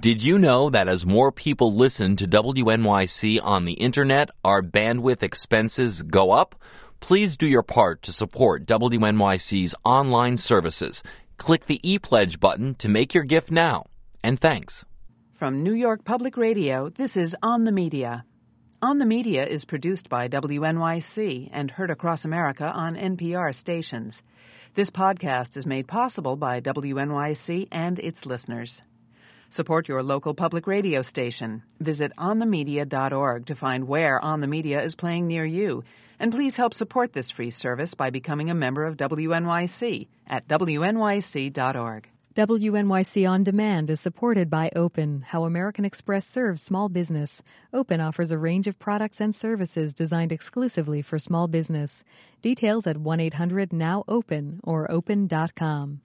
Did you know that as more people listen to WNYC on the internet, our bandwidth expenses go up? Please do your part to support WNYC's online services. Click the ePledge button to make your gift now. And thanks. From New York Public Radio, this is On the Media. On the Media is produced by WNYC and heard across America on NPR stations. This podcast is made possible by WNYC and its listeners. Support your local public radio station. Visit onthemedia.org to find where On the Media is playing near you. And please help support this free service by becoming a member of WNYC at wnyc.org. WNYC On Demand is supported by Open, How American Express serves small business. Open offers a range of products and services designed exclusively for small business. Details at 1-800-NOW-OPEN or open.com.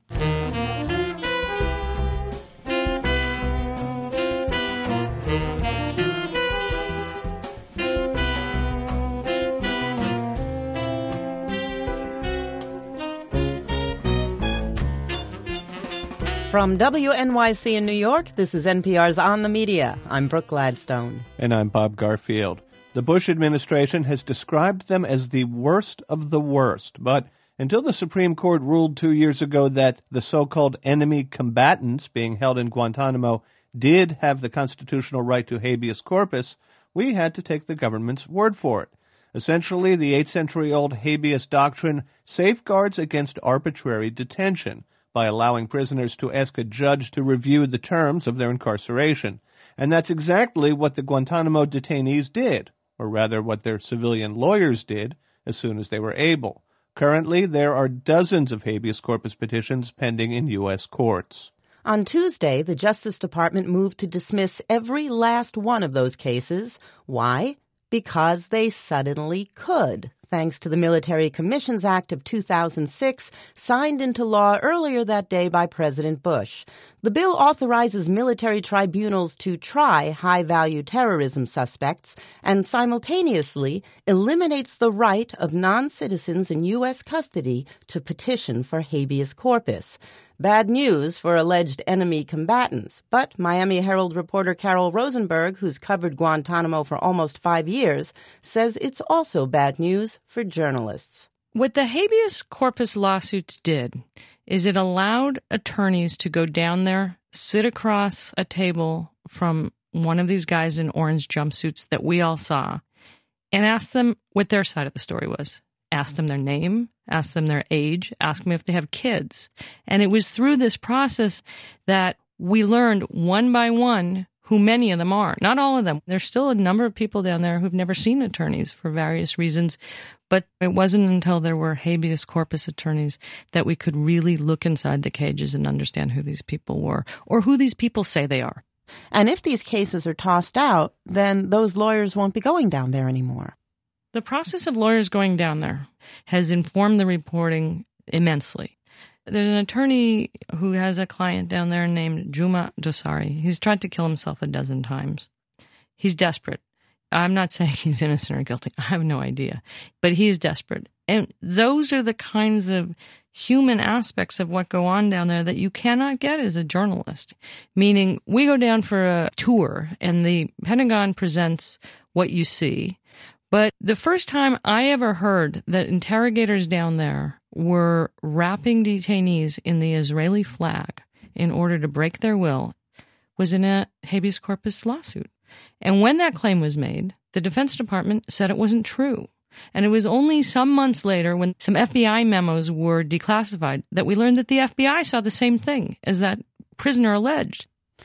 From WNYC in New York, this is NPR's On the Media. I'm Brooke Gladstone. And I'm Bob Garfield. The Bush administration has described them as the worst of the worst, but until the Supreme Court ruled 2 years ago that the so-called enemy combatants being held in Guantanamo did have the constitutional right to habeas corpus, we had to take the government's word for it. Essentially, the 8th-century-old habeas doctrine safeguards against arbitrary detention by allowing prisoners to ask a judge to review the terms of their incarceration. And that's exactly what the Guantanamo detainees did, or rather what their civilian lawyers did as soon as they were able. Currently, there are dozens of habeas corpus petitions pending in U.S. courts. On Tuesday, the Justice Department moved to dismiss every last one of those cases. Why? Because they suddenly could, thanks to the Military Commissions Act of 2006, signed into law earlier that day by President Bush. The bill authorizes military tribunals to try high-value terrorism suspects and simultaneously eliminates the right of non-citizens in U.S. custody to petition for habeas corpus. Bad news for alleged enemy combatants, but Miami Herald reporter Carol Rosenberg, who's covered Guantanamo for almost 5 years, says it's also bad news for journalists. What the habeas corpus lawsuits did is it allowed attorneys to go down there, sit across a table from one of these guys in orange jumpsuits that we all saw, and ask them what their side of the story was. Ask them their name, ask them their age, ask them if they have kids. And it was through this process that we learned one by one who many of them are. Not all of them. There's still a number of people down there who've never seen attorneys for various reasons. But it wasn't until there were habeas corpus attorneys that we could really look inside the cages and understand who these people were or who these people say they are. And if these cases are tossed out, then those lawyers won't be going down there anymore. The process of lawyers going down there has informed the reporting immensely. There's an attorney who has a client down there named Juma Dosari. He's tried to kill himself a dozen times. He's desperate. I'm not saying he's innocent or guilty. I have no idea. But he is desperate. And those are the kinds of human aspects of what go on down there that you cannot get as a journalist. Meaning, we go down for a tour, and the Pentagon presents what you see. But the first time I ever heard that interrogators down there were wrapping detainees in the Israeli flag in order to break their will was in a habeas corpus lawsuit. And when that claim was made, the Defense Department said it wasn't true. And it was only some months later, when some FBI memos were declassified, that we learned that the FBI saw the same thing as that prisoner alleged.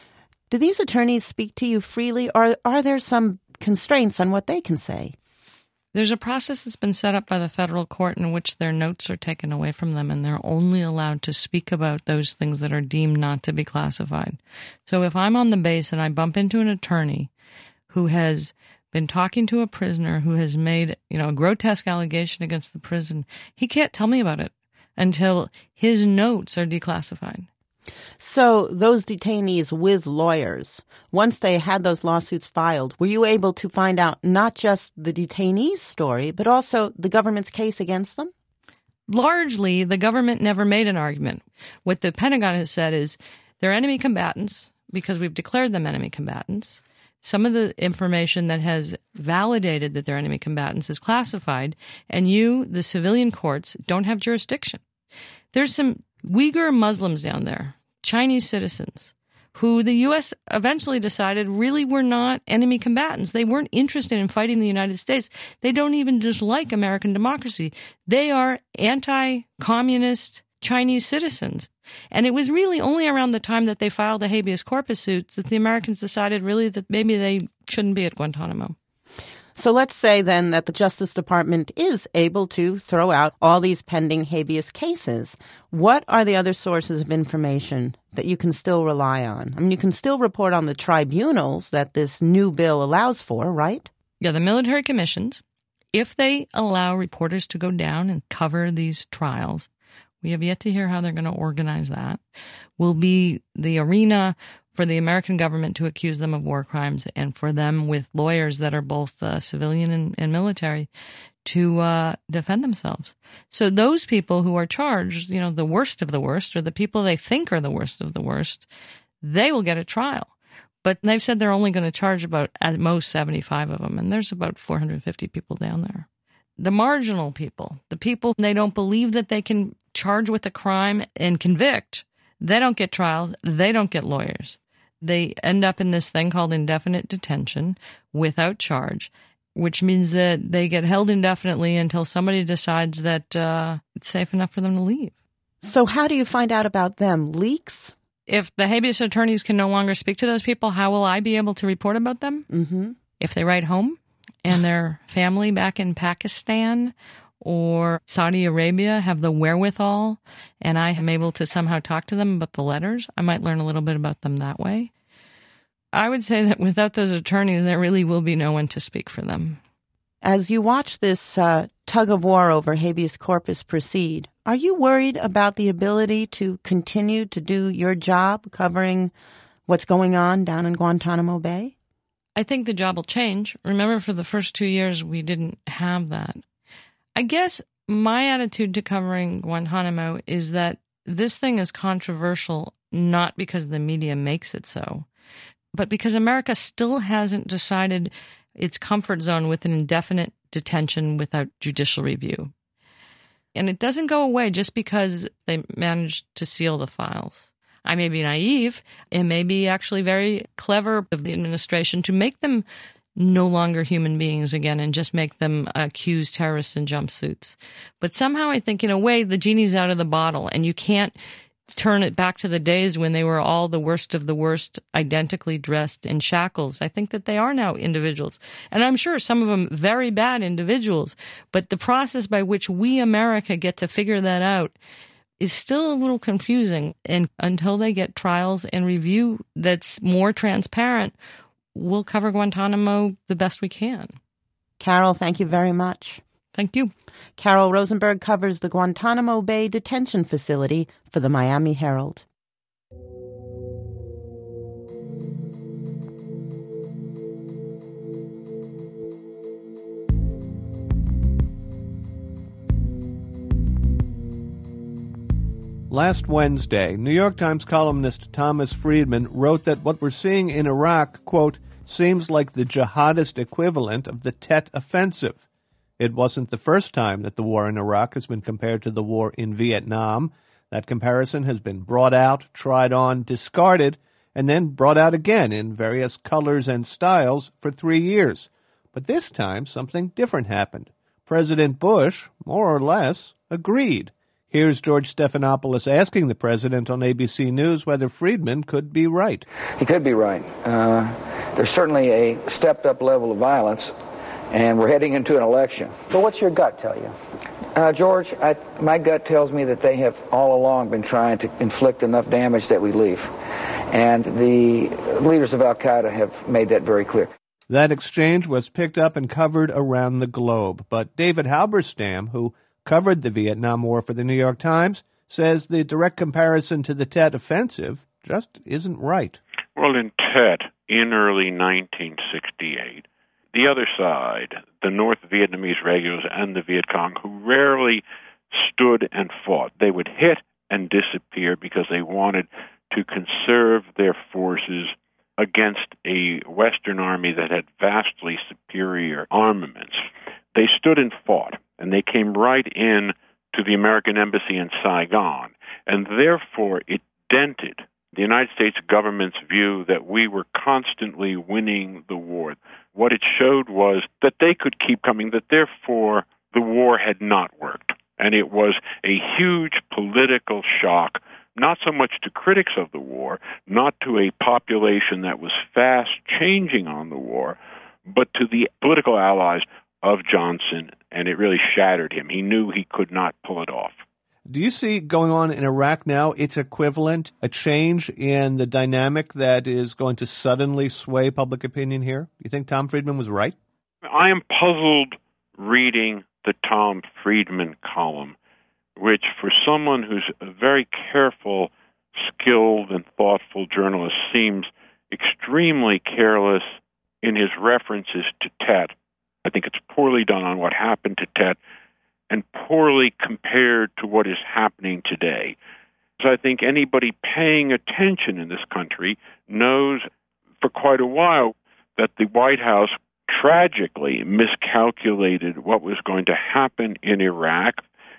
Do these attorneys speak to you freely, or are there some constraints on what they can say? There's a process that's been set up by the federal court in which their notes are taken away from them, and they're only allowed to speak about those things that are deemed not to be classified. So if I'm on the base and I bump into an attorney who has been talking to a prisoner who has made, a grotesque allegation against the prison, he can't tell me about it until his notes are declassified. So those detainees with lawyers, once they had those lawsuits filed, were you able to find out not just the detainee's story, but also the government's case against them? Largely, the government never made an argument. What the Pentagon has said is they're enemy combatants. because we've declared them enemy combatants. Some of the information that has validated that they're enemy combatants is classified, and you, the civilian courts, don't have jurisdiction. There's some Uyghur Muslims down there, Chinese citizens, who the U.S. eventually decided really were not enemy combatants. They weren't interested in fighting the United States. They don't even dislike American democracy. They are anti-communist Chinese citizens. And it was really only around the time that they filed the habeas corpus suits that the Americans decided really that maybe they shouldn't be at Guantanamo. So let's say then that the Justice Department is able to throw out all these pending habeas cases. What are the other sources of information that you can still rely on? I mean, you can still report on the tribunals that this new bill allows for, right? Yeah, the military commissions, if they allow reporters to go down and cover these trials, we have yet to hear how they're going to organize that, will be the arena for the American government to accuse them of war crimes and for them with lawyers that are both civilian and military to defend themselves. So those people who are charged, you know, the worst of the worst, or the people they think are the worst of the worst, they will get a trial. But they've said they're only going to charge about at most 75 of them, and there's about 450 people down there. The marginal people, the people they don't believe that they can charge with a crime and convict, they don't get trials, they don't get lawyers. They end up in this thing called indefinite detention without charge, which means that they get held indefinitely until somebody decides that it's safe enough for them to leave. So how do you find out about them? Leaks? If the habeas attorneys can no longer speak to those people, how will I be able to report about them? Mm-hmm. If they write home and their family back in Pakistan or Saudi Arabia have the wherewithal and I am able to somehow talk to them about the letters, I might learn a little bit about them that way. I would say that without those attorneys, there really will be no one to speak for them. As you watch this tug of war over habeas corpus proceed, are you worried about the ability to continue to do your job covering what's going on down in Guantanamo Bay? I think the job will change. Remember, for the first 2 years, we didn't have that. I guess my attitude to covering Guantanamo is that this thing is controversial not because the media makes it so, but because America still hasn't decided its comfort zone with an indefinite detention without judicial review. And it doesn't go away just because they managed to seal the files. I may be naive. It may be actually very clever of the administration to make them no longer human beings again and just make them accused terrorists in jumpsuits. But somehow I think in a way the genie's out of the bottle and you can't turn it back to the days when they were all the worst of the worst, identically dressed in shackles. I think that they are now individuals. And I'm sure some of them very bad individuals. But the process by which we, America, get to figure that out is still a little confusing. And until they get trials and review that's more transparent, we'll cover Guantanamo the best we can. Carol, thank you very much. Thank you. Carol Rosenberg covers the Guantanamo Bay Detention Facility for the Miami Herald. Last Wednesday, New York Times columnist Thomas Friedman wrote that what we're seeing in Iraq, quote, seems like the jihadist equivalent of the Tet Offensive. It wasn't the first time that the war in Iraq has been compared to the war in Vietnam. That comparison has been brought out, tried on, discarded, and then brought out again in various colors and styles for 3 years. But this time, something different happened. President Bush, more or less, agreed. Here's George Stephanopoulos asking the president on ABC News whether Friedman could be right. He could be right. There's certainly a stepped-up level of violence, and we're heading into an election. But what's your gut tell you? George, my gut tells me that they have all along been trying to inflict enough damage that we leave. And the leaders of al-Qaeda have made that very clear. That exchange was picked up and covered around the globe. But David Halberstam, who covered the Vietnam War for the New York Times, says the direct comparison to the Tet Offensive just isn't right. Well, in Tet, in early 1968, the other side, the North Vietnamese regulars and the Viet Cong, who rarely stood and fought, they would hit and disappear because they wanted to conserve their forces against a Western army that had vastly superior armaments. They stood and fought, and they came right in to the American embassy in Saigon, and therefore it dented the United States government's view that we were constantly winning the war. What it showed was that they could keep coming, that therefore the war had not worked. And it was a huge political shock, not so much to critics of the war, not to a population that was fast changing on the war, but to the political allies of Johnson, and it really shattered him. He knew he could not pull it off. Do you see going on in Iraq now its equivalent, a change in the dynamic that is going to suddenly sway public opinion here? You think Tom Friedman was right? I am puzzled reading the Tom Friedman column, which for someone who's a very careful, skilled, and thoughtful journalist seems extremely careless in his references to Tet. I think it's poorly done on what happened to Tet and poorly compared to what is happening today. So I think anybody paying attention in this country knows for quite a while that the White House tragically miscalculated what was going to happen in Iraq.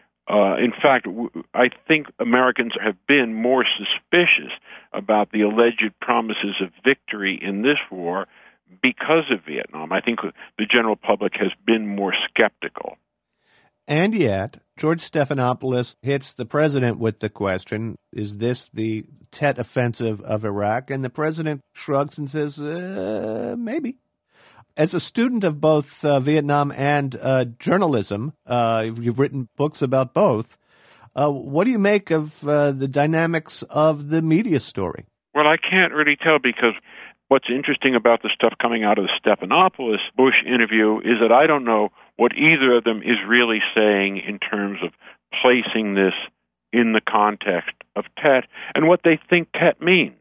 In fact, I think Americans have been more suspicious about the alleged promises of victory in this war because of Vietnam. I think the general public has been more skeptical. And yet, George Stephanopoulos hits the president with the question, is this the Tet offensive of Iraq? And the president shrugs and says, maybe. As a student of both Vietnam and journalism, you've written books about both. What do you make of the dynamics of the media story? Well, I can't really tell, because what's interesting about the stuff coming out of the Stephanopoulos Bush interview is that I don't know what either of them is really saying in terms of placing this in the context of Tet and what they think Tet means.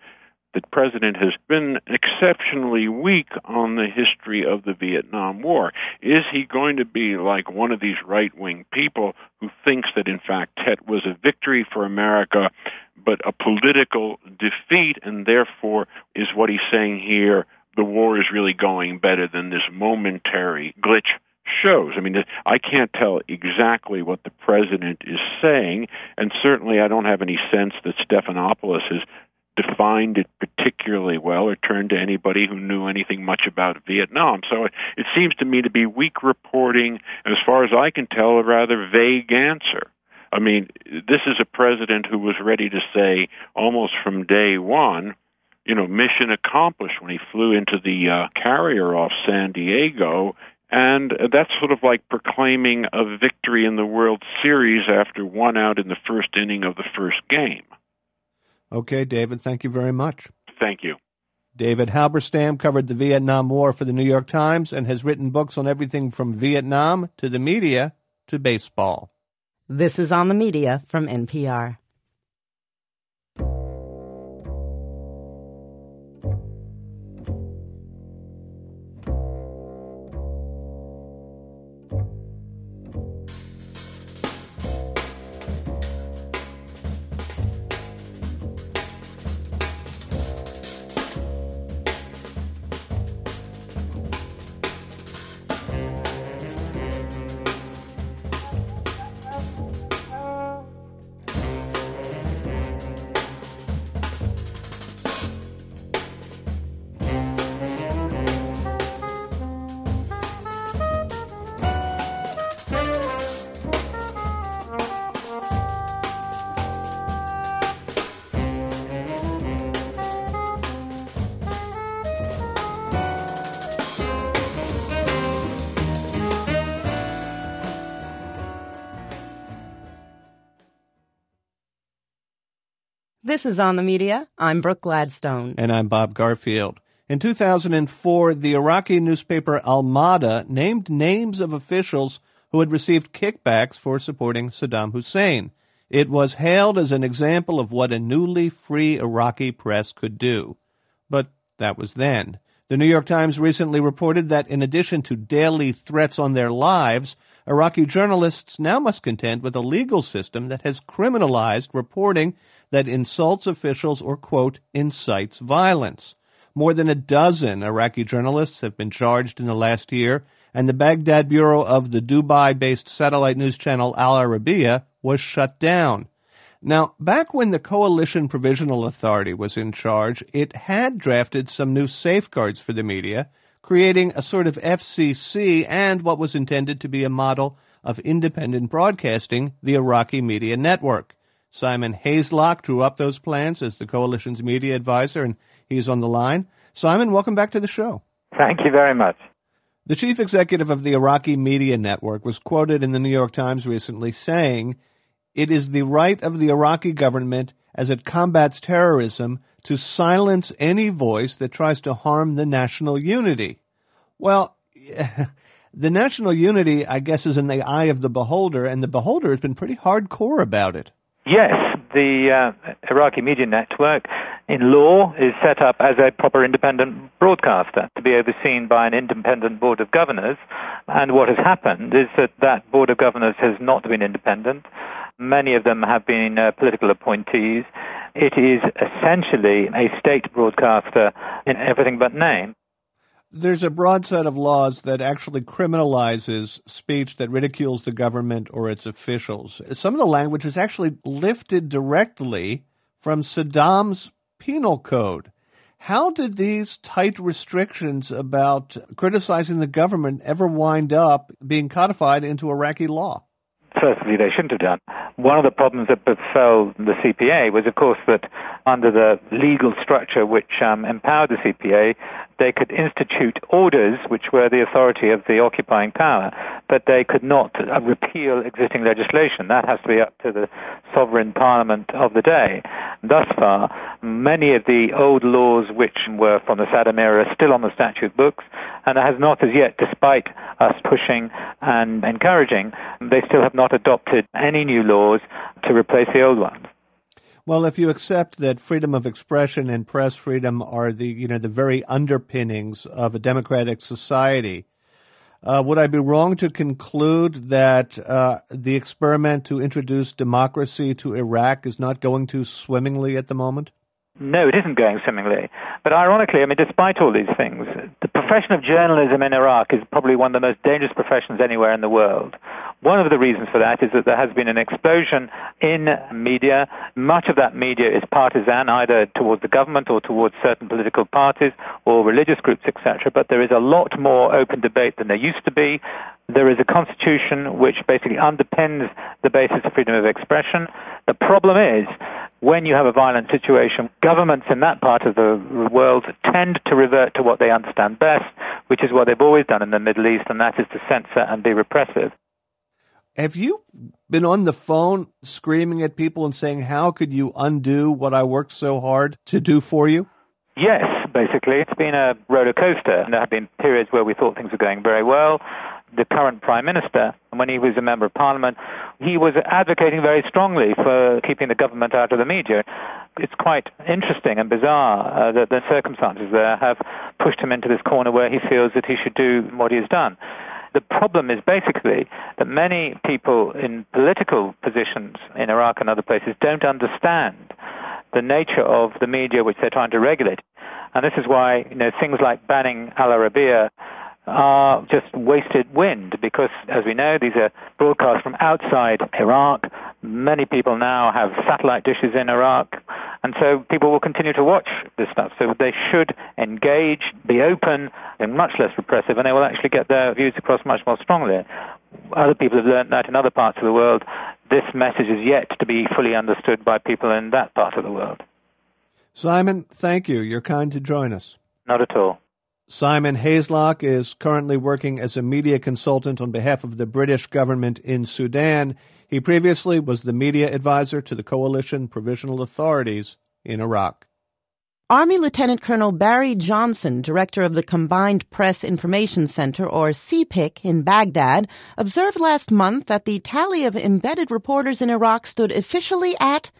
The president has been exceptionally weak on the history of the Vietnam War. Is he going to be like one of these right-wing people who thinks that, in fact, Tet was a victory for America, but a political defeat, and therefore is what he's saying here, the war is really going better than this momentary glitch shows? I mean, I can't tell exactly what the president is saying, and certainly I don't have any sense that Stephanopoulos has defined it particularly well or turned to anybody who knew anything much about Vietnam. So it seems to me to be weak reporting, and as far as I can tell, a rather vague answer. I mean, this is a president who was ready to say almost from day one, mission accomplished when he flew into the carrier off San Diego. And that's sort of like proclaiming a victory in the World Series after one out in the first inning of the first game. Okay, David, thank you very much. Thank you. David Halberstam covered the Vietnam War for the New York Times and has written books on everything from Vietnam to the media to baseball. This is On the Media from NPR. This is On the Media. I'm Brooke Gladstone. And I'm Bob Garfield. In 2004, the Iraqi newspaper Al-Mada named names of officials who had received kickbacks for supporting Saddam Hussein. It was hailed as an example of what a newly free Iraqi press could do. But that was then. The New York Times recently reported that in addition to daily threats on their lives, Iraqi journalists now must contend with a legal system that has criminalized reporting that insults officials or, quote, incites violence. More than a dozen Iraqi journalists have been charged in the last year, and the Baghdad bureau of the Dubai-based satellite news channel Al Arabiya was shut down. Now, back when the Coalition Provisional Authority was in charge, it had drafted some new safeguards for the media, creating a sort of FCC and what was intended to be a model of independent broadcasting, the Iraqi Media Network. Simon Hayeslock drew up those plans as the Coalition's media advisor, and he's on the line. Simon, welcome back to the show. Thank you very much. The chief executive of the Iraqi Media Network was quoted in the New York Times recently saying, "It is the right of the Iraqi government, as it combats terrorism, to silence any voice that tries to harm the national unity." Well, the national unity, I guess, is in the eye of the beholder, and the beholder has been pretty hardcore about it. Yes, the Iraqi Media Network, in law, is set up as a proper independent broadcaster to be overseen by an independent board of governors. And what has happened is that board of governors has not been independent. Many of them have been political appointees. It is essentially a state broadcaster in everything but name. There's a broad set of laws that actually criminalizes speech that ridicules the government or its officials. Some of the language is actually lifted directly from Saddam's penal code. How did these tight restrictions about criticizing the government ever wind up being codified into Iraqi law? Firstly, they shouldn't have done. One of the problems that befell the CPA was, of course, that under the legal structure which empowered the CPA, they could institute orders which were the authority of the occupying power, but they could not repeal existing legislation. That has to be up to the sovereign parliament of the day. Thus far, many of the old laws which were from the Saddam era are still on the statute books, and there has not as yet, despite us pushing and encouraging, they still have not adopted any new laws to replace the old ones. Well, if you accept that freedom of expression and press freedom are the very underpinnings of a democratic society, would I be wrong to conclude that the experiment to introduce democracy to Iraq is not going too swimmingly at the moment? No, it isn't going swimmingly. But ironically, despite all these things, the profession of journalism in Iraq is probably one of the most dangerous professions anywhere in the world. One of the reasons for that is that there has been an explosion in media. Much of that media is partisan, either towards the government or towards certain political parties or religious groups, etc. But there is a lot more open debate than there used to be. There is a constitution which basically underpins the basis of freedom of expression. The problem is, when you have a violent situation, governments in that part of the world tend to revert to what they understand best, which is what they've always done in the Middle East, and that is to censor and be repressive. Have you been on the phone screaming at people and saying, how could you undo what I worked so hard to do for you? Yes, basically. It's been a roller coaster. There have been periods where we thought things were going very well. The current Prime Minister, when he was a Member of Parliament, he was advocating very strongly for keeping the government out of the media. It's quite interesting and bizarre that the circumstances there have pushed him into this corner where he feels that he should do what he has done. The problem is basically that many people in political positions in Iraq and other places don't understand the nature of the media which they're trying to regulate. And this is why things like banning Al Arabiya are just wasted wind, because, as we know, these are broadcasts from outside Iraq. Many people now have satellite dishes in Iraq, and so people will continue to watch this stuff. So they should engage, be open, and much less repressive, and they will actually get their views across much more strongly. Other people have learned that in other parts of the world. This message is yet to be fully understood by people in that part of the world. Simon, thank you. You're kind to join us. Not at all. Simon Hayeslock is currently working as a media consultant on behalf of the British government in Sudan. He previously was the media advisor to the Coalition Provisional Authorities in Iraq. Army Lieutenant Colonel Barry Johnson, director of the Combined Press Information Center, or CPIC, in Baghdad, observed last month that the tally of embedded reporters in Iraq stood officially at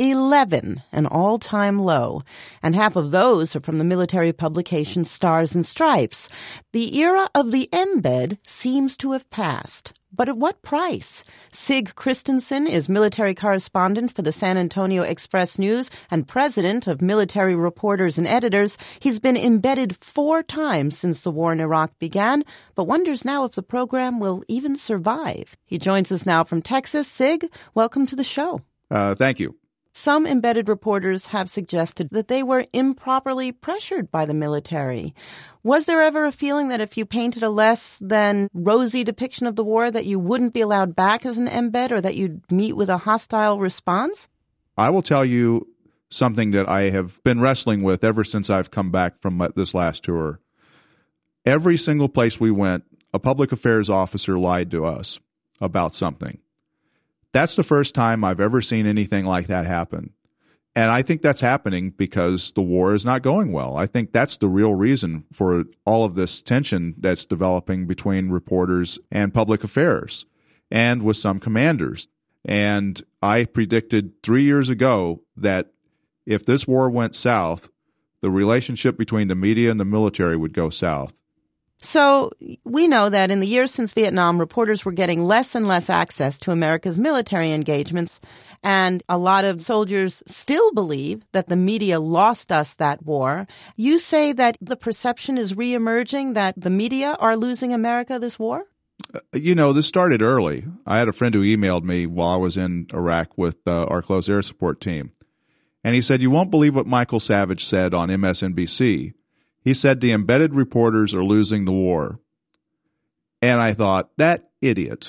11, an all-time low, and half of those are from the military publication Stars and Stripes. The era of the embed seems to have passed. But at what price? Sig Christensen is military correspondent for the San Antonio Express-News and president of Military Reporters and Editors. He's been embedded 4 times since the war in Iraq began, but wonders now if the program will even survive. He joins us now from Texas. Sig, welcome to the show. Thank you. Some embedded reporters have suggested that they were improperly pressured by the military. Was there ever a feeling that if you painted a less than rosy depiction of the war that you wouldn't be allowed back as an embed or that you'd meet with a hostile response? I will tell you something that I have been wrestling with ever since I've come back from this last tour. Every single place we went, a public affairs officer lied to us about something. That's the first time I've ever seen anything like that happen. And I think that's happening because the war is not going well. I think that's the real reason for all of this tension that's developing between reporters and public affairs and with some commanders. And I predicted 3 years ago that if this war went south, the relationship between the media and the military would go south. So we know that in the years since Vietnam, reporters were getting less and less access to America's military engagements, and a lot of soldiers still believe that the media lost us that war. You say that the perception is reemerging that the media are losing America this war? This started early. I had a friend who emailed me while I was in Iraq with our close air support team, and he said, "You won't believe what Michael Savage said on MSNBC. He said the embedded reporters are losing the war." And I thought, that idiot.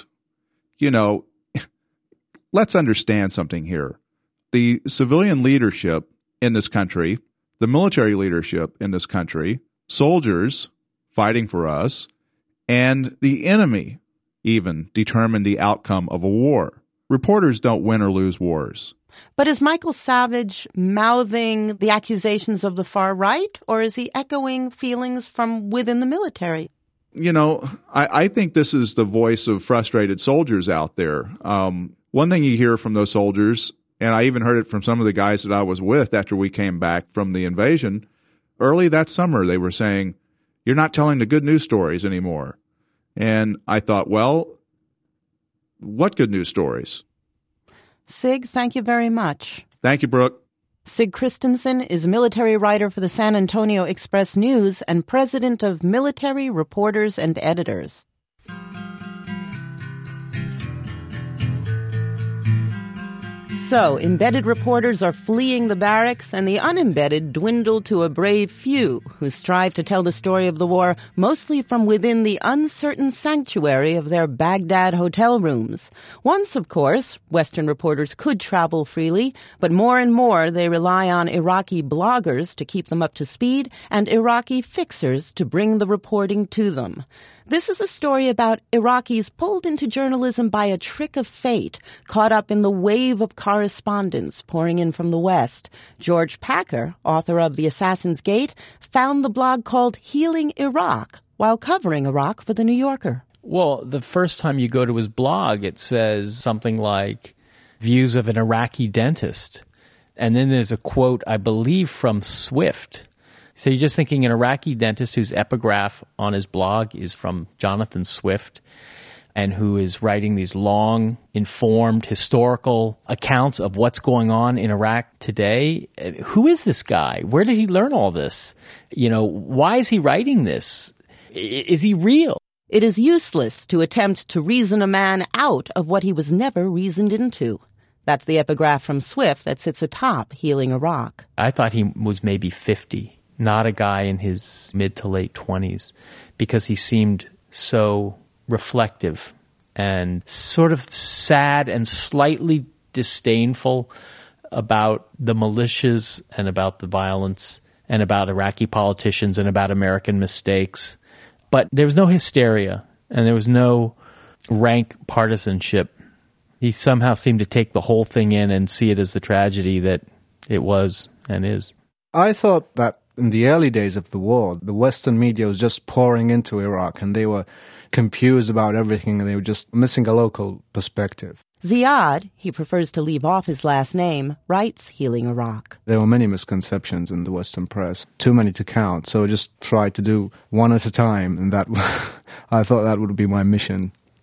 Let's understand something here. The civilian leadership in this country, the military leadership in this country, soldiers fighting for us, and the enemy even determine the outcome of a war. Reporters don't win or lose wars. But is Michael Savage mouthing the accusations of the far right, or is he echoing feelings from within the military? I think this is the voice of frustrated soldiers out there. One thing you hear from those soldiers, and I even heard it from some of the guys that I was with after we came back from the invasion, early that summer they were saying, "You're not telling the good news stories anymore." And I thought, well, what good news stories? Sig, thank you very much. Thank you, Brooke. Sig Christensen is a military writer for the San Antonio Express-News and president of Military Reporters and Editors. So, embedded reporters are fleeing the barracks, and the unembedded dwindle to a brave few who strive to tell the story of the war mostly from within the uncertain sanctuary of their Baghdad hotel rooms. Once, of course, Western reporters could travel freely, but more and more they rely on Iraqi bloggers to keep them up to speed and Iraqi fixers to bring the reporting to them. This is a story about Iraqis pulled into journalism by a trick of fate, caught up in the wave of correspondence pouring in from the West. George Packer, author of The Assassin's Gate, found the blog called Healing Iraq while covering Iraq for The New Yorker. Well, the first time you go to his blog, it says something like, "Views of an Iraqi dentist." And then there's a quote, I believe, from Swift. So you're just thinking an Iraqi dentist whose epigraph on his blog is from Jonathan Swift and who is writing these long, informed, historical accounts of what's going on in Iraq today. Who is this guy? Where did he learn all this? Why is he writing this? Is he real? It is useless to attempt to reason a man out of what he was never reasoned into. That's the epigraph from Swift that sits atop Healing Iraq. I thought he was maybe 50. Not a guy in his mid to late 20s, because he seemed so reflective and sort of sad and slightly disdainful about the militias and about the violence and about Iraqi politicians and about American mistakes. But there was no hysteria and there was no rank partisanship. He somehow seemed to take the whole thing in and see it as the tragedy that it was and is. I thought that in the early days of the war, the Western media was just pouring into Iraq and they were confused about everything and they were just missing a local perspective. Ziad, he prefers to leave off his last name, writes Healing Iraq. There were many misconceptions in the Western press, too many to count, so I just tried to do one at a time, and that I thought that would be my mission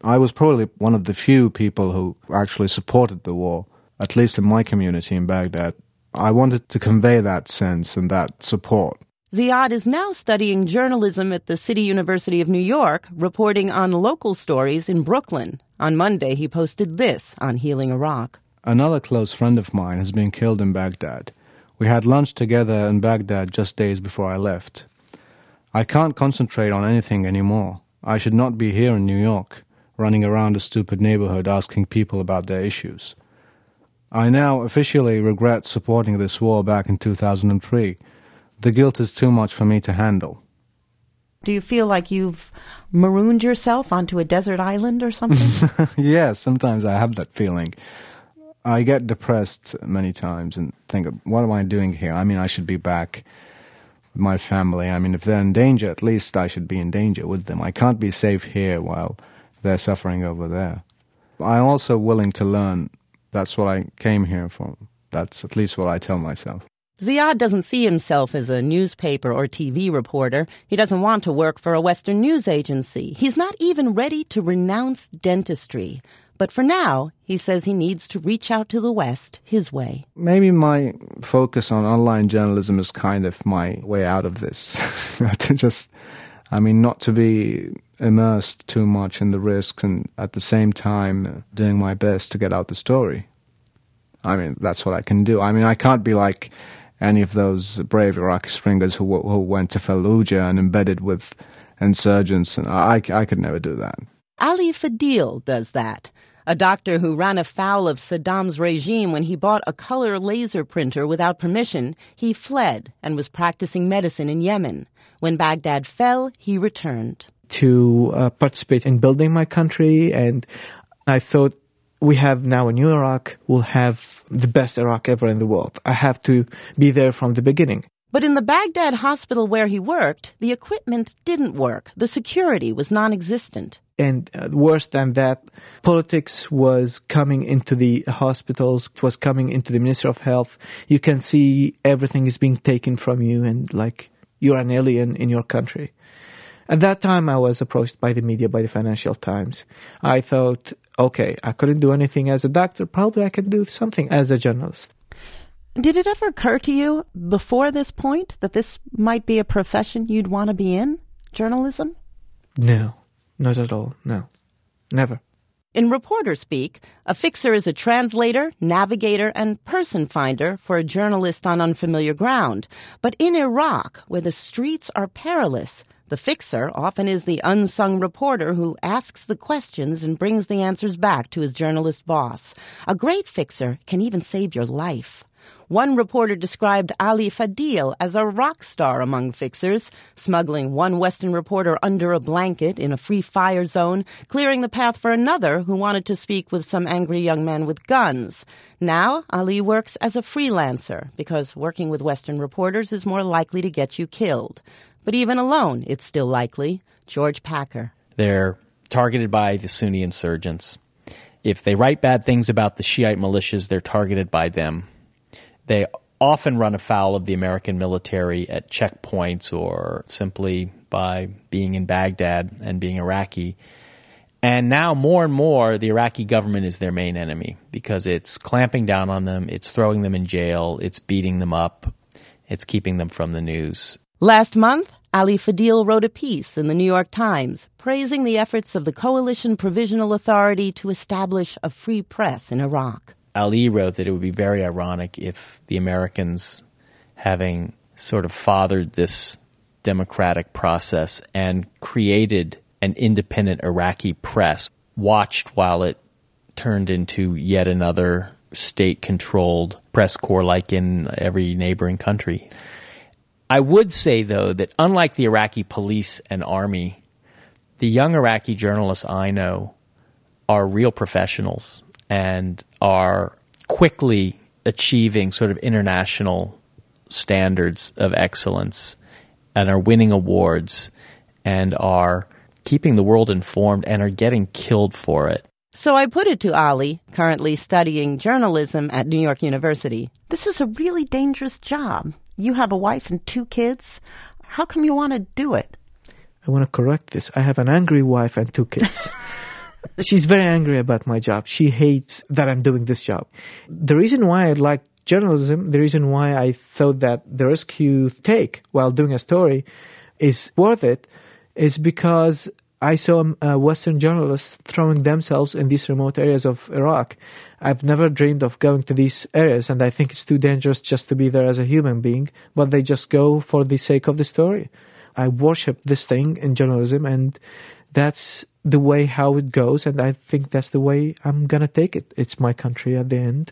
I was probably one of the few people who actually supported the war, at least in my community in Baghdad. I wanted to convey that sense and that support. Ziad is now studying journalism at the City University of New York, reporting on local stories in Brooklyn. On Monday, he posted this on Healing Iraq. Another close friend of mine has been killed in Baghdad. We had lunch together in Baghdad just days before I left. I can't concentrate on anything anymore. I should not be here in New York, running around a stupid neighborhood asking people about their issues. I now officially regret supporting this war back in 2003. The guilt is too much for me to handle. Do you feel like you've marooned yourself onto a desert island or something? Yes, sometimes I have that feeling. I get depressed many times and think, what am I doing here? I mean, I should be back with my family. I mean, if they're in danger, at least I should be in danger with them. I can't be safe here while they're suffering over there. I'm also willing to learn. That's what I came here for. That's at least what I tell myself. Ziad doesn't see himself as a newspaper or TV reporter. He doesn't want to work for a Western news agency. He's not even ready to renounce dentistry. But for now, he says he needs to reach out to the West his way. Maybe my focus on online journalism is kind of my way out of this. Not to be immersed too much in the risks and at the same time doing my best to get out the story. I mean, that's what I can do. I mean, I can't be like any of those brave Iraqi Springers who went to Fallujah and embedded with insurgents. And I could never do that. Ali Fadil does that. A doctor who ran afoul of Saddam's regime when he bought a color laser printer without permission. He fled and was practicing medicine in Yemen. When Baghdad fell, he returned. To participate in building my country, and I thought, we have now a new Iraq, we'll have the best Iraq ever in the world. I have to be there from the beginning. But in the Baghdad hospital where he worked, the equipment didn't work. The security was non-existent. And worse than that, politics was coming into the hospitals, it was coming into the Ministry of Health. You can see everything is being taken from you and like you're an alien in your country. At that time, I was approached by the media, by the Financial Times. I thought, okay, I couldn't do anything as a doctor. Probably I can do something as a journalist. Did it ever occur to you before this point that this might be a profession you'd want to be in, journalism? No, not at all. No, never. In reporter speak, a fixer is a translator, navigator, and person finder for a journalist on unfamiliar ground. But in Iraq, where the streets are perilous, the fixer often is the unsung reporter who asks the questions and brings the answers back to his journalist boss. A great fixer can even save your life. One reporter described Ali Fadil as a rock star among fixers, smuggling one Western reporter under a blanket in a free fire zone, clearing the path for another who wanted to speak with some angry young men with guns. Now, Ali works as a freelancer because working with Western reporters is more likely to get you killed. But even alone, it's still likely. George Packer. They're targeted by the Sunni insurgents. If they write bad things about the Shiite militias, they're targeted by them. They often run afoul of the American military at checkpoints or simply by being in Baghdad and being Iraqi. And now more and more, the Iraqi government is their main enemy because it's clamping down on them, it's throwing them in jail, it's beating them up, it's keeping them from the news. Last month, Ali Fadil wrote a piece in the New York Times praising the efforts of the Coalition Provisional Authority to establish a free press in Iraq. Ali wrote that it would be very ironic if the Americans, having sort of fathered this democratic process and created an independent Iraqi press, watched while it turned into yet another state-controlled press corps like in every neighboring country. I would say, though, that unlike the Iraqi police and army, the young Iraqi journalists I know are real professionals and are quickly achieving sort of international standards of excellence and are winning awards and are keeping the world informed and are getting killed for it. So I put it to Ali, currently studying journalism at New York University. This is a really dangerous job. You have a wife and 2 kids. How come you want to do it? I want to correct this. I have an angry wife and 2 kids. She's very angry about my job. She hates that I'm doing this job. The reason why I like journalism, the reason why I thought that the risk you take while doing a story is worth it, is because I saw Western journalists throwing themselves in these remote areas of Iraq. I've never dreamed of going to these areas, and I think it's too dangerous just to be there as a human being, but they just go for the sake of the story. I worship this thing in journalism, and that's the way how it goes, and I think that's the way I'm going to take it. It's my country at the end,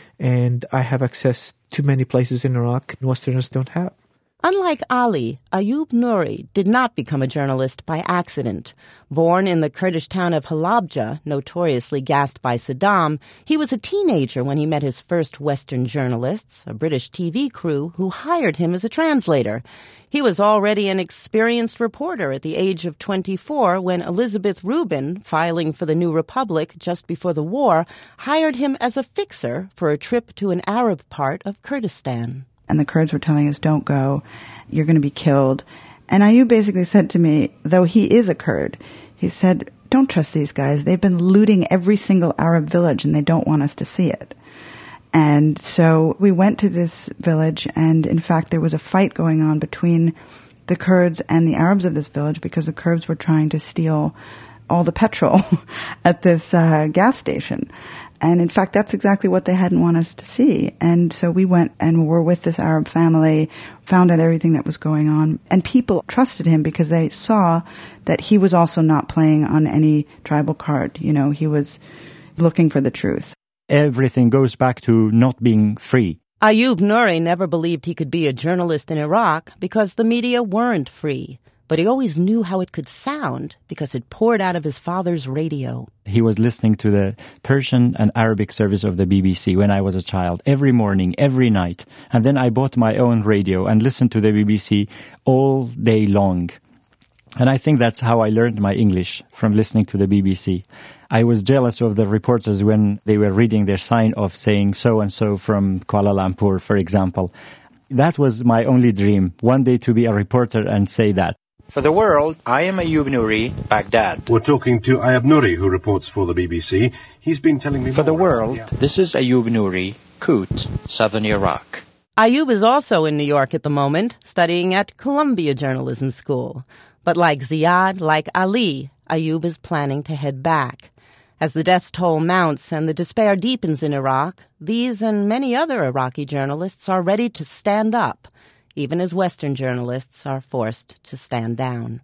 and I have access to many places in Iraq Westerners don't have. Unlike Ali, Ayub Nouri did not become a journalist by accident. Born in the Kurdish town of Halabja, notoriously gassed by Saddam, he was a teenager when he met his first Western journalists, a British TV crew who hired him as a translator. He was already an experienced reporter at the age of 24 when Elizabeth Rubin, filing for the New Republic just before the war, hired him as a fixer for a trip to an Arab part of Kurdistan. And the Kurds were telling us, don't go, you're going to be killed. And Ayub basically said to me, though he is a Kurd, he said, don't trust these guys. They've been looting every single Arab village and they don't want us to see it. And so we went to this village, and in fact there was a fight going on between the Kurds and the Arabs of this village because the Kurds were trying to steal all the petrol at this gas station. And in fact, that's exactly what they hadn't want us to see. And so we went and were with this Arab family, found out everything that was going on. And people trusted him because they saw that he was also not playing on any tribal card. You know, he was looking for the truth. Everything goes back to not being free. Ayub Nouri never believed he could be a journalist in Iraq because the media weren't free. But he always knew how it could sound because it poured out of his father's radio. He was listening to the Persian and Arabic service of the BBC when I was a child, every morning, every night. And then I bought my own radio and listened to the BBC all day long. And I think that's how I learned my English, from listening to the BBC. I was jealous of the reporters when they were reading their sign-off saying so-and-so from Kuala Lumpur, for example. That was my only dream, one day to be a reporter and say that. For the world, I am Ayub Nouri, Baghdad. We're talking to Ayub Nouri, who reports for the BBC. He's been telling me For the world, this is Ayub Nouri, Kut, southern Iraq. Ayub is also in New York at the moment, studying at Columbia Journalism School. But like Ziad, like Ali, Ayub is planning to head back. As the death toll mounts and the despair deepens in Iraq, these and many other Iraqi journalists are ready to stand up, even as Western journalists are forced to stand down.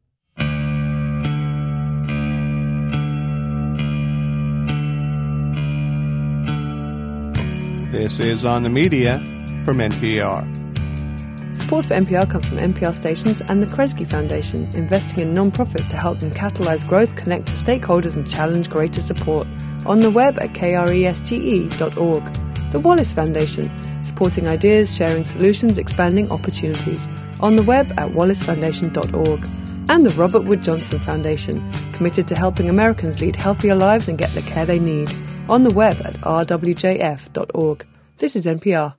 This is On the Media from NPR. Support for NPR comes from NPR stations and the Kresge Foundation, investing in non-profits to help them catalyze growth, connect with stakeholders and challenge greater support. On the web at kresge.org. The Wallace Foundation, supporting ideas, sharing solutions, expanding opportunities. On the web at wallacefoundation.org. And the Robert Wood Johnson Foundation, committed to helping Americans lead healthier lives and get the care they need. On the web at rwjf.org. This is NPR.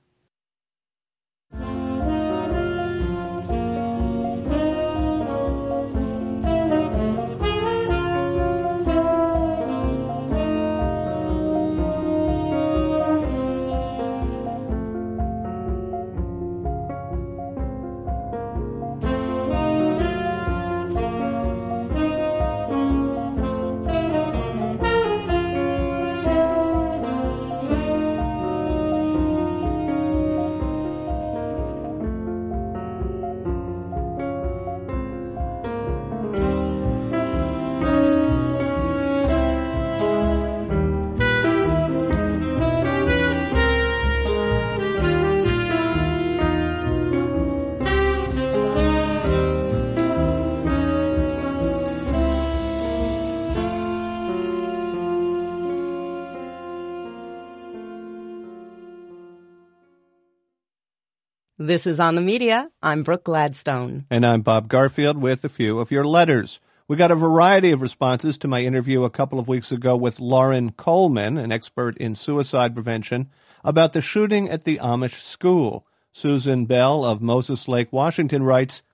This is On the Media. I'm Brooke Gladstone. And I'm Bob Garfield with a few of your letters. We got a variety of responses to my interview a couple of weeks ago with Lauren Coleman, an expert in suicide prevention, about the shooting at the Amish school. Susan Bell of Moses Lake, Washington writes,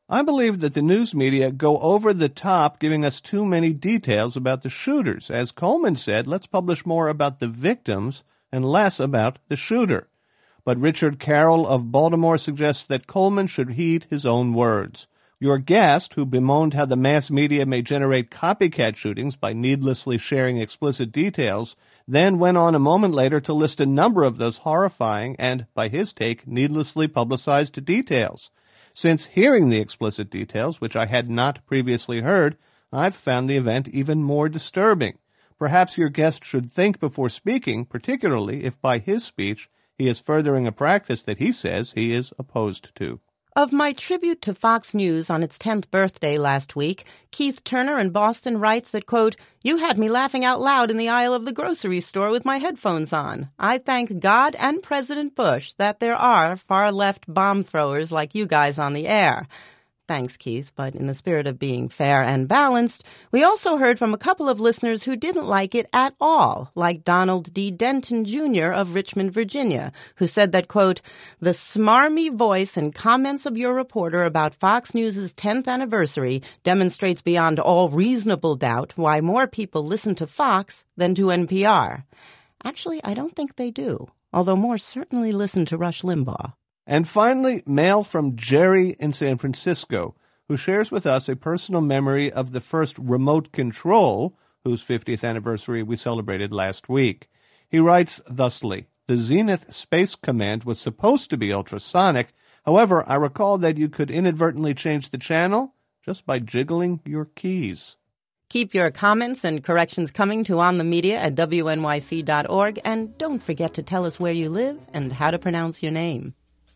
I believe that the news media go over the top, giving us too many details about the shooters. As Coleman said, let's publish more about the victims and less about the shooter. But Richard Carroll of Baltimore suggests that Coleman should heed his own words. Your guest, who bemoaned how the mass media may generate copycat shootings by needlessly sharing explicit details, then went on a moment later to list a number of those horrifying and, by his take, needlessly publicized details. Since hearing the explicit details, which I had not previously heard, I've found the event even more disturbing. Perhaps your guest should think before speaking, particularly if by his speech he is furthering a practice that he says he is opposed to. Of my tribute to Fox News on its 10th birthday last week, Keith Turner in Boston writes that, quote, "You had me laughing out loud in the aisle of the grocery store with my headphones on. I thank God and President Bush that there are far-left bomb throwers like you guys on the air." Thanks, Keith, but in the spirit of being fair and balanced, we also heard from a couple of listeners who didn't like it at all, like Donald D. Denton, Jr. of Richmond, Virginia, who said that, quote, "The smarmy voice and comments of your reporter about Fox News' 10th anniversary demonstrates beyond all reasonable doubt why more people listen to Fox than to NPR." Actually, I don't think they do, although more certainly listen to Rush Limbaugh. And finally, mail from Jerry in San Francisco, who shares with us a personal memory of the first remote control, whose 50th anniversary we celebrated last week. He writes thusly, "The Zenith Space Command was supposed to be ultrasonic. However, I recall that you could inadvertently change the channel just by jiggling your keys." Keep your comments and corrections coming to onthemedia@wnyc.org, and don't forget to tell us where you live and how to pronounce your name.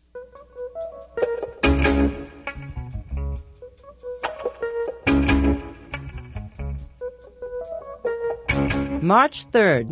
March 3rd,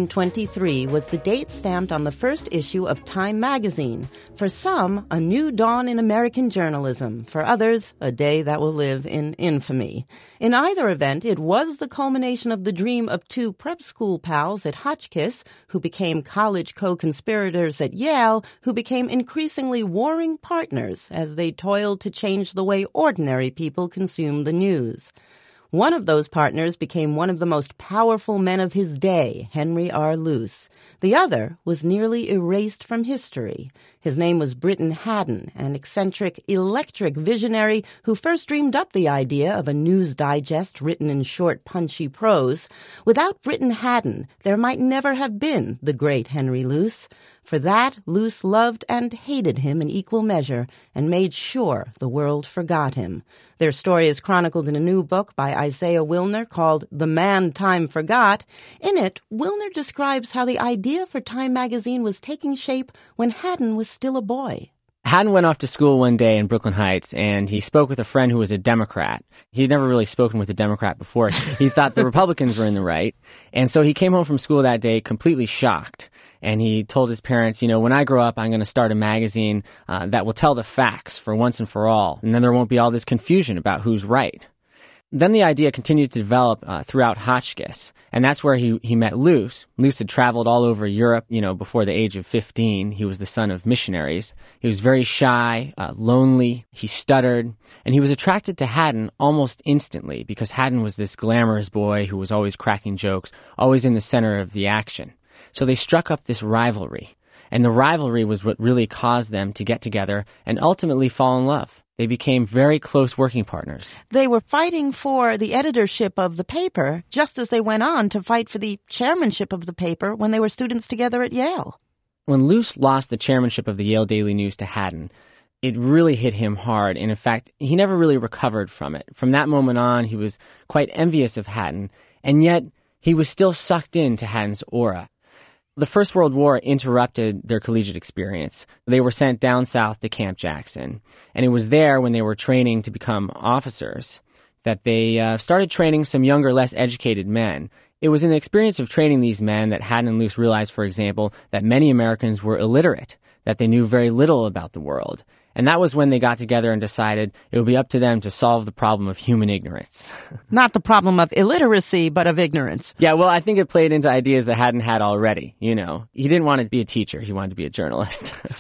1923 was the date stamped on the first issue of Time magazine. For some, a new dawn in American journalism. For others, a day that will live in infamy. In either event, it was the culmination of the dream of two prep school pals at Hotchkiss, who became college co-conspirators at Yale, who became increasingly warring partners as they toiled to change the way ordinary people consume the news. One of those partners became one of the most powerful men of his day, Henry R. Luce. The other was nearly erased from history. His name was Britton Haddon, an eccentric, electric visionary who first dreamed up the idea of a news digest written in short, punchy prose. Without Britton Haddon, there might never have been the great Henry Luce. For that, Luce loved and hated him in equal measure and made sure the world forgot him. Their story is chronicled in a new book by Isaiah Wilner called The Man Time Forgot. In it, Wilner describes how the idea for Time magazine was taking shape when Haddon was still a boy. Haddon went off to school one day in Brooklyn Heights, and he spoke with a friend who was a Democrat. He'd never really spoken with a Democrat before. He thought the Republicans were in the right. And so he came home from school that day completely shocked. And he told his parents, when I grow up, I'm going to start a magazine that will tell the facts for once and for all. And then there won't be all this confusion about who's right. Then the idea continued to develop throughout Hotchkiss, and that's where he met Luce. Luce had traveled all over Europe, before the age of 15. He was the son of missionaries. He was very shy, lonely, he stuttered, and he was attracted to Haddon almost instantly because Haddon was this glamorous boy who was always cracking jokes, always in the center of the action. So they struck up this rivalry, and the rivalry was what really caused them to get together and ultimately fall in love. They became very close working partners. They were fighting for the editorship of the paper, just as they went on to fight for the chairmanship of the paper when they were students together at Yale. When Luce lost the chairmanship of the Yale Daily News to Haddon, it really hit him hard, and in fact, he never really recovered from it. From that moment on, he was quite envious of Haddon, and yet he was still sucked into Haddon's aura. The First World War interrupted their collegiate experience. They were sent down south to Camp Jackson, and it was there when they were training to become officers that they started training some younger, less educated men. It was in the experience of training these men that Haddon and Luce realized, for example, that many Americans were illiterate, that they knew very little about the world. And that was when they got together and decided it would be up to them to solve the problem of human ignorance. Not the problem of illiteracy, but of ignorance. Yeah, well, I think it played into ideas that Haddon had already, He didn't want to be a teacher. He wanted to be a journalist.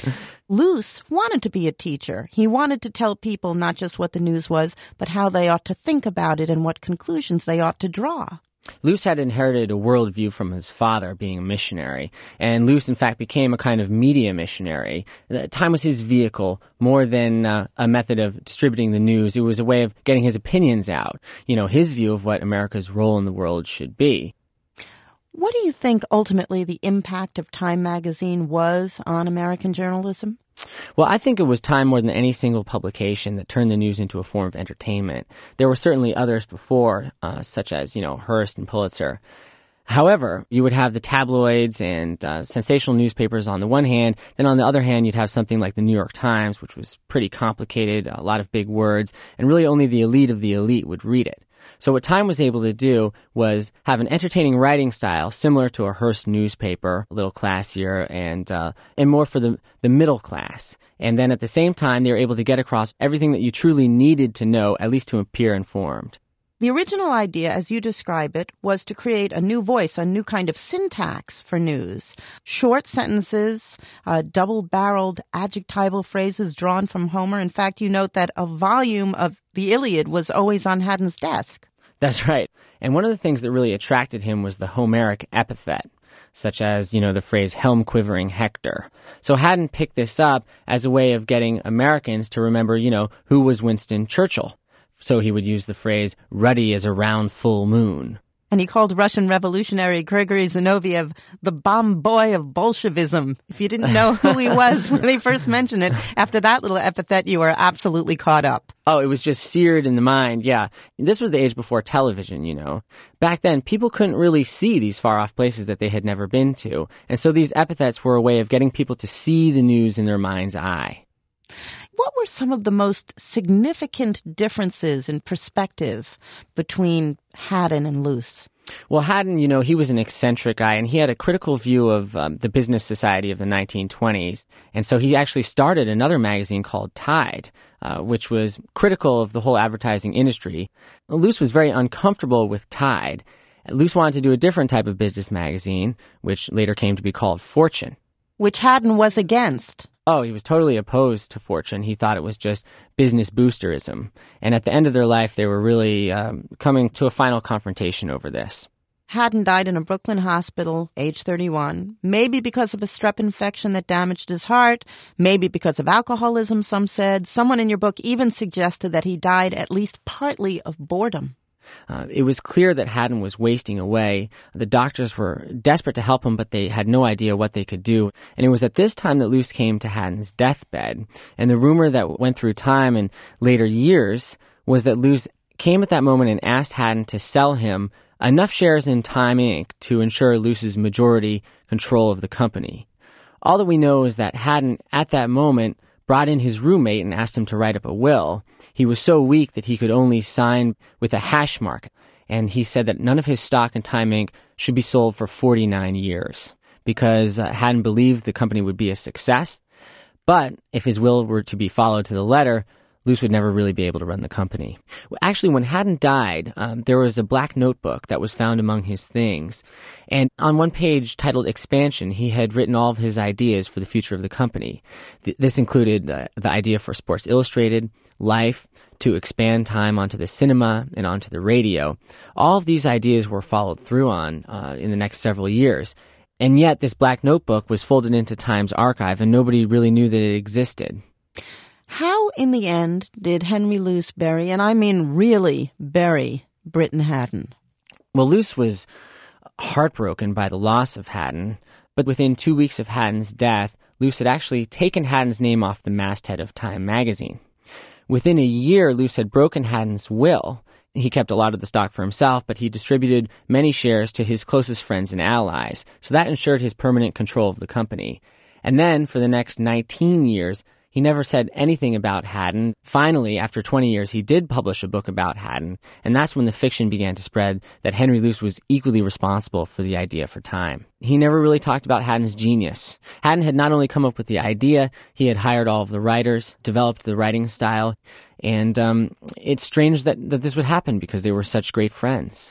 Luce wanted to be a teacher. He wanted to tell people not just what the news was, but how they ought to think about it and what conclusions they ought to draw. Luce had inherited a worldview from his father, being a missionary, and Luce, in fact, became a kind of media missionary. Time was his vehicle more than a method of distributing the news. It was a way of getting his opinions out, his view of what America's role in the world should be. What do you think ultimately the impact of Time magazine was on American journalism? Well, I think it was Time more than any single publication that turned the news into a form of entertainment. There were certainly others before, such as, Hearst and Pulitzer. However, you would have the tabloids and sensational newspapers on the one hand. Then on the other hand, you'd have something like the New York Times, which was pretty complicated, a lot of big words, and really only the elite of the elite would read it. So what Time was able to do was have an entertaining writing style similar to a Hearst newspaper, a little classier and more for the middle class. And then at the same time, they were able to get across everything that you truly needed to know, at least to appear informed. The original idea, as you describe it, was to create a new voice, a new kind of syntax for news. Short sentences, double-barreled adjectival phrases drawn from Homer. In fact, you note that a volume of the Iliad was always on Haddon's desk. That's right. And one of the things that really attracted him was the Homeric epithet, such as, the phrase helm-quivering Hector. So Haddon picked this up as a way of getting Americans to remember, who was Winston Churchill. So he would use the phrase, ruddy as a round full moon. And he called Russian revolutionary Grigory Zinoviev the bomb boy of Bolshevism. If you didn't know who he was when they first mentioned it, after that little epithet, you were absolutely caught up. Oh, it was just seared in the mind, yeah. This was the age before television, Back then, people couldn't really see these far-off places that they had never been to. And so these epithets were a way of getting people to see the news in their mind's eye. What were some of the most significant differences in perspective between Haddon and Luce? Well, Haddon, he was an eccentric guy, and he had a critical view of the business society of the 1920s. And so he actually started another magazine called Tide, which was critical of the whole advertising industry. Luce was very uncomfortable with Tide. Luce wanted to do a different type of business magazine, which later came to be called Fortune. Which Haddon was against. Oh, he was totally opposed to Fortune. He thought it was just business boosterism. And at the end of their life, they were really coming to a final confrontation over this. Haddon died in a Brooklyn hospital, age 31, maybe because of a strep infection that damaged his heart, maybe because of alcoholism, some said. Someone in your book even suggested that he died at least partly of boredom. It was clear that Haddon was wasting away. The doctors were desperate to help him, but they had no idea what they could do. And it was at this time that Luce came to Haddon's deathbed. And the rumor that went through Time and later years was that Luce came at that moment and asked Haddon to sell him enough shares in Time Inc. to ensure Luce's majority control of the company. All that we know is that Haddon, at that moment, brought in his roommate and asked him to write up a will. He was so weak that he could only sign with a hash mark, and he said that none of his stock in Time Inc. should be sold for 49 years because Haddon believed the company would be a success. But if his will were to be followed to the letter, Luce would never really be able to run the company. Actually, when Haddon died, there was a black notebook that was found among his things. And on one page titled Expansion, he had written all of his ideas for the future of the company. This included the idea for Sports Illustrated, Life, to expand Time onto the cinema and onto the radio. All of these ideas were followed through on in the next several years. And yet this black notebook was folded into Time's archive, and nobody really knew that it existed. How, in the end, did Henry Luce bury, and I mean really bury, Britton Haddon? Well, Luce was heartbroken by the loss of Haddon, but within 2 weeks of Haddon's death, Luce had actually taken Haddon's name off the masthead of Time magazine. Within a year, Luce had broken Haddon's will. He kept a lot of the stock for himself, but he distributed many shares to his closest friends and allies, so that ensured his permanent control of the company. And then, for the next 19 years, he never said anything about Haddon. Finally, after 20 years, he did publish a book about Haddon, and that's when the fiction began to spread that Henry Luce was equally responsible for the idea for Time. He never really talked about Haddon's genius. Haddon had not only come up with the idea, he had hired all of the writers, developed the writing style, and it's strange that this would happen because they were such great friends.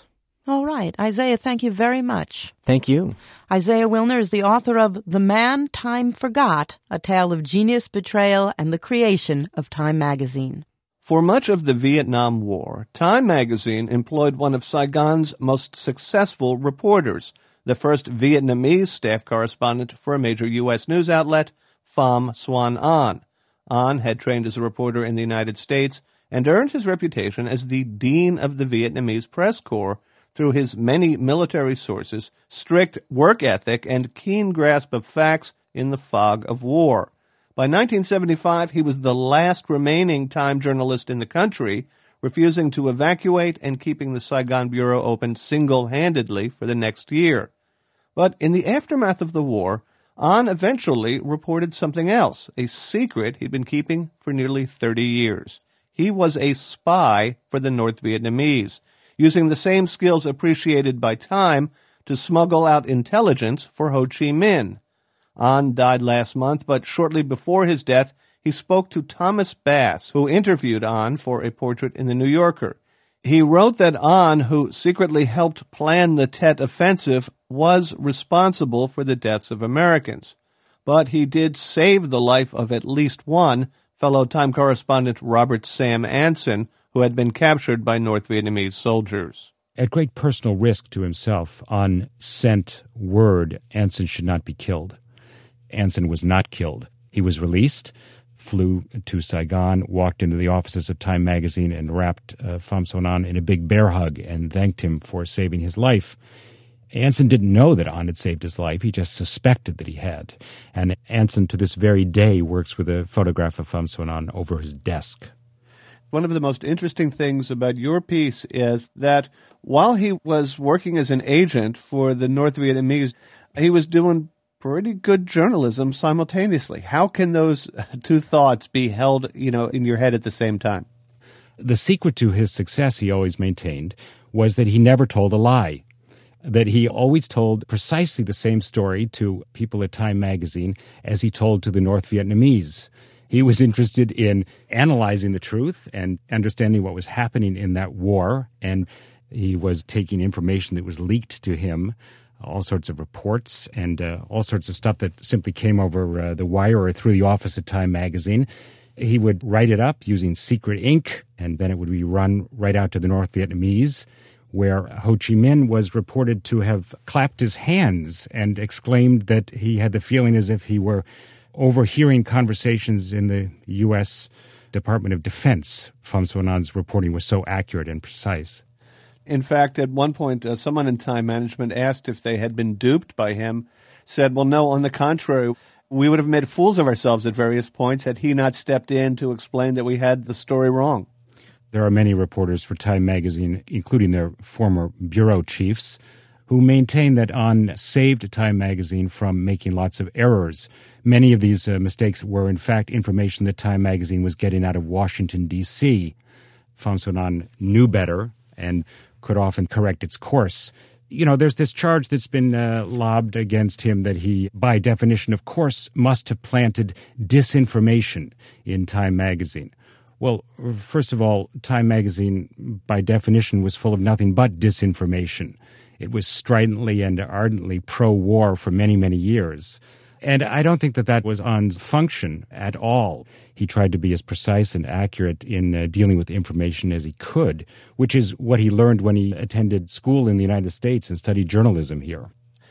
All right. Isaiah, thank you very much. Thank you. Isaiah Wilner is the author of The Man Time Forgot, A Tale of Genius, Betrayal, and the Creation of Time Magazine. For much of the Vietnam War, Time magazine employed one of Saigon's most successful reporters, the first Vietnamese staff correspondent for a major U.S. news outlet, Pham Xuan An. An had trained as a reporter in the United States and earned his reputation as the dean of the Vietnamese press corps through his many military sources, strict work ethic, and keen grasp of facts in the fog of war. By 1975, he was the last remaining Time journalist in the country, refusing to evacuate and keeping the Saigon Bureau open single-handedly for the next year. But in the aftermath of the war, An eventually reported something else, a secret he'd been keeping for nearly 30 years. He was a spy for the North Vietnamese, using the same skills appreciated by Time to smuggle out intelligence for Ho Chi Minh. An died last month, but shortly before his death, he spoke to Thomas Bass, who interviewed An for a portrait in The New Yorker. He wrote that An, who secretly helped plan the Tet Offensive, was responsible for the deaths of Americans. But he did save the life of at least one, fellow Time correspondent Robert Sam Anson, who had been captured by North Vietnamese soldiers. At great personal risk to himself, An sent word Anson should not be killed. Anson was not killed. He was released, flew to Saigon, walked into the offices of Time magazine and wrapped Pham Xuan An in a big bear hug and thanked him for saving his life. Anson didn't know that An had saved his life. He just suspected that he had. And Anson, to this very day, works with a photograph of Pham Xuan An over his desk. One of the most interesting things about your piece is that while he was working as an agent for the North Vietnamese, he was doing pretty good journalism simultaneously. How can those two thoughts be held, in your head at the same time? The secret to his success, he always maintained, was that he never told a lie, that he always told precisely the same story to people at Time magazine as he told to the North Vietnamese. He was interested in analyzing the truth and understanding what was happening in that war, and he was taking information that was leaked to him, all sorts of reports and all sorts of stuff that simply came over the wire or through the office at Time magazine. He would write it up using secret ink, and then it would be run right out to the North Vietnamese, where Ho Chi Minh was reported to have clapped his hands and exclaimed that he had the feeling as if he were overhearing conversations in the U.S. Department of Defense. Pham Xuan An's reporting was so accurate and precise. In fact, at one point, someone in Time management asked if they had been duped by him, said, well, no, on the contrary, we would have made fools of ourselves at various points had he not stepped in to explain that we had the story wrong. There are many reporters for Time magazine, including their former bureau chiefs, who maintain that An saved Time magazine from making lots of errors. Many of these mistakes were, in fact, information that Time magazine was getting out of Washington, D.C. Pham Xuan An knew better and could often correct its course. There's this charge that's been lobbed against him that he, by definition, of course, must have planted disinformation in Time magazine. Well, first of all, Time magazine, by definition, was full of nothing but disinformation. It was stridently and ardently pro-war for many, many years. And I don't think that was An's function at all. He tried to be as precise and accurate in dealing with information as he could, which is what he learned when he attended school in the United States and studied journalism here.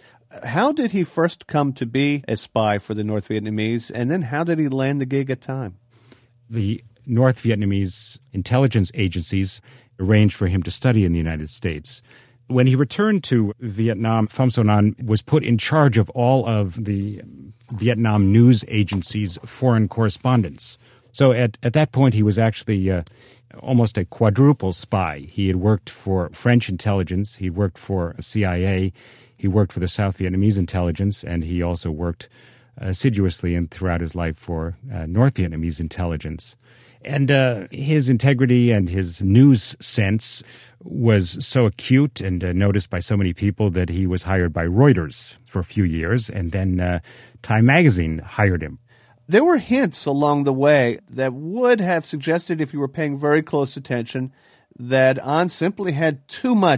How did he first come to be a spy for the North Vietnamese, and then how did he land the gig at Time? The North Vietnamese intelligence agencies arranged for him to study in the United States. When he returned to Vietnam, Pham Xuan An was put in charge of all of the Vietnam news agency's foreign correspondents. So at that point, he was actually almost a quadruple spy. He had worked for French intelligence, he worked for CIA, he worked for the South Vietnamese intelligence, and he also worked assiduously and throughout his life for North Vietnamese intelligence. And his integrity and his news sense was so acute and noticed by so many people that he was hired by Reuters for a few years, and then Time magazine hired him. There were hints along the way that would have suggested, if you were paying very close attention, that An simply had too much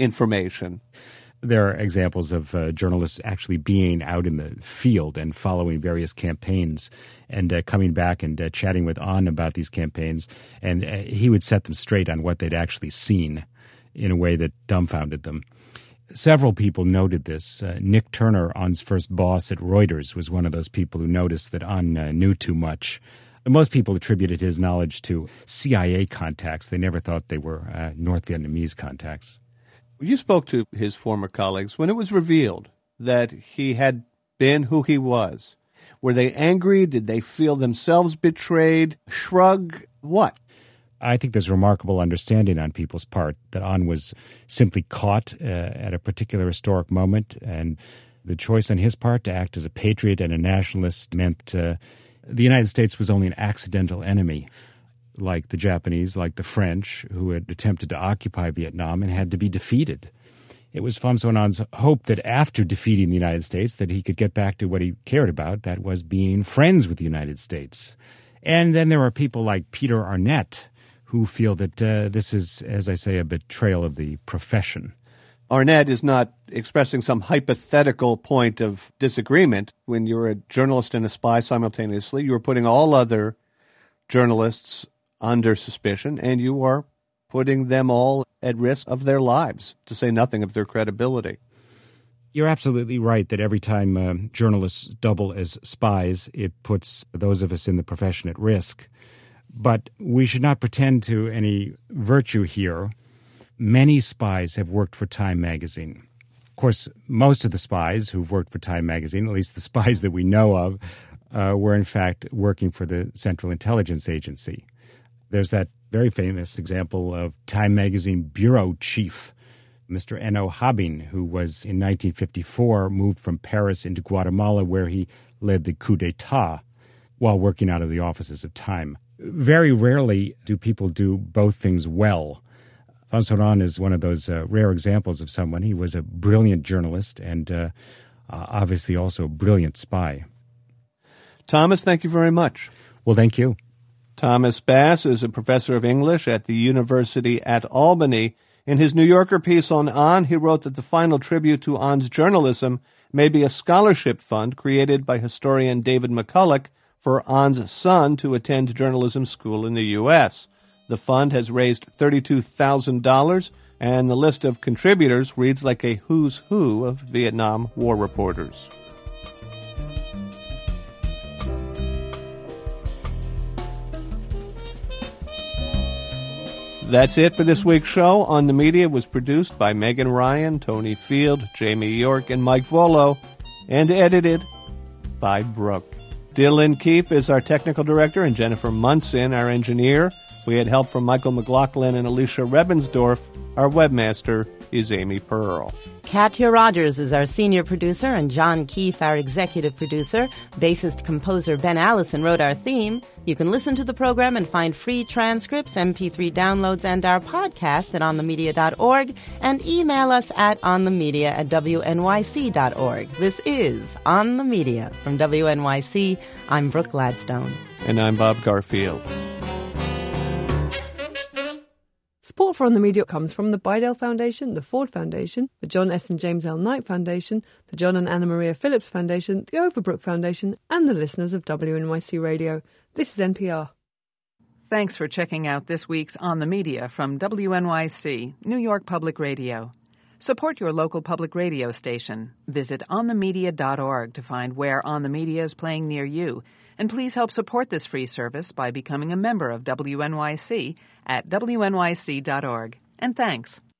information. There are examples of journalists actually being out in the field and following various campaigns and coming back and chatting with An about these campaigns. And he would set them straight on what they'd actually seen in a way that dumbfounded them. Several people noted this. Nick Turner, An's first boss at Reuters, was one of those people who noticed that An knew too much. Most people attributed his knowledge to CIA contacts. They never thought they were North Vietnamese contacts. You spoke to his former colleagues. When it was revealed that he had been who he was, were they angry? Did they feel themselves betrayed? Shrug? What? I think there's remarkable understanding on people's part that An was simply caught at a particular historic moment, and the choice on his part to act as a patriot and a nationalist meant the United States was only an accidental enemy, like the Japanese, like the French, who had attempted to occupy Vietnam and had to be defeated. It was Pham Son An's hope that after defeating the United States that he could get back to what he cared about, that was being friends with the United States. And then there are people like Peter Arnett who feel that this is, as I say, a betrayal of the profession. Arnett is not expressing some hypothetical point of disagreement. When you're a journalist and a spy simultaneously, you're putting all other journalists under suspicion, and you are putting them all at risk of their lives, to say nothing of their credibility. You're absolutely right that every time journalists double as spies, it puts those of us in the profession at risk. But we should not pretend to any virtue here. Many spies have worked for Time magazine. Of course, most of the spies who've worked for Time magazine, at least the spies that we know of, were in fact working for the Central Intelligence Agency. There's that very famous example of Time magazine bureau chief, Mr. Enno Habing, who was in 1954 moved from Paris into Guatemala, where he led the coup d'etat while working out of the offices of Time. Very rarely do people do both things well. Pham Son An is one of those rare examples of someone. He was a brilliant journalist and obviously also a brilliant spy. Thomas, thank you very much. Well, thank you. Thomas Bass is a professor of English at the University at Albany. In his New Yorker piece on An, he wrote that the final tribute to An's journalism may be a scholarship fund created by historian David McCulloch for An's son to attend journalism school in the U.S. The fund has raised $32,000, and the list of contributors reads like a who's who of Vietnam War reporters. That's it for this week's show. On the Media was produced by Megan Ryan, Tony Field, Jamie York, and Mike Volo, and edited by Brooke. Dylan Keefe is our technical director, and Jennifer Munson, our engineer. We had help from Michael McLaughlin and Alicia Rebensdorf. Our webmaster is Amy Pearl. Katya Rogers is our senior producer, and John Keefe, our executive producer. Bassist-composer Ben Allison wrote our theme. You can listen to the program and find free transcripts, MP3 downloads, and our podcast at onthemedia.org, and email us at onthemedia@wnyc.org. This is On the Media from WNYC. I'm Brooke Gladstone. And I'm Bob Garfield. Support for On the Media comes from the Bidell Foundation, the Ford Foundation, the John S. and James L. Knight Foundation, the John and Anna Maria Phillips Foundation, the Overbrook Foundation, and the listeners of WNYC Radio. This is NPR. Thanks for checking out this week's On the Media from WNYC, New York Public Radio. Support your local public radio station. Visit onthemedia.org to find where On the Media is playing near you. And please help support this free service by becoming a member of WNYC at wnyc.org. And thanks.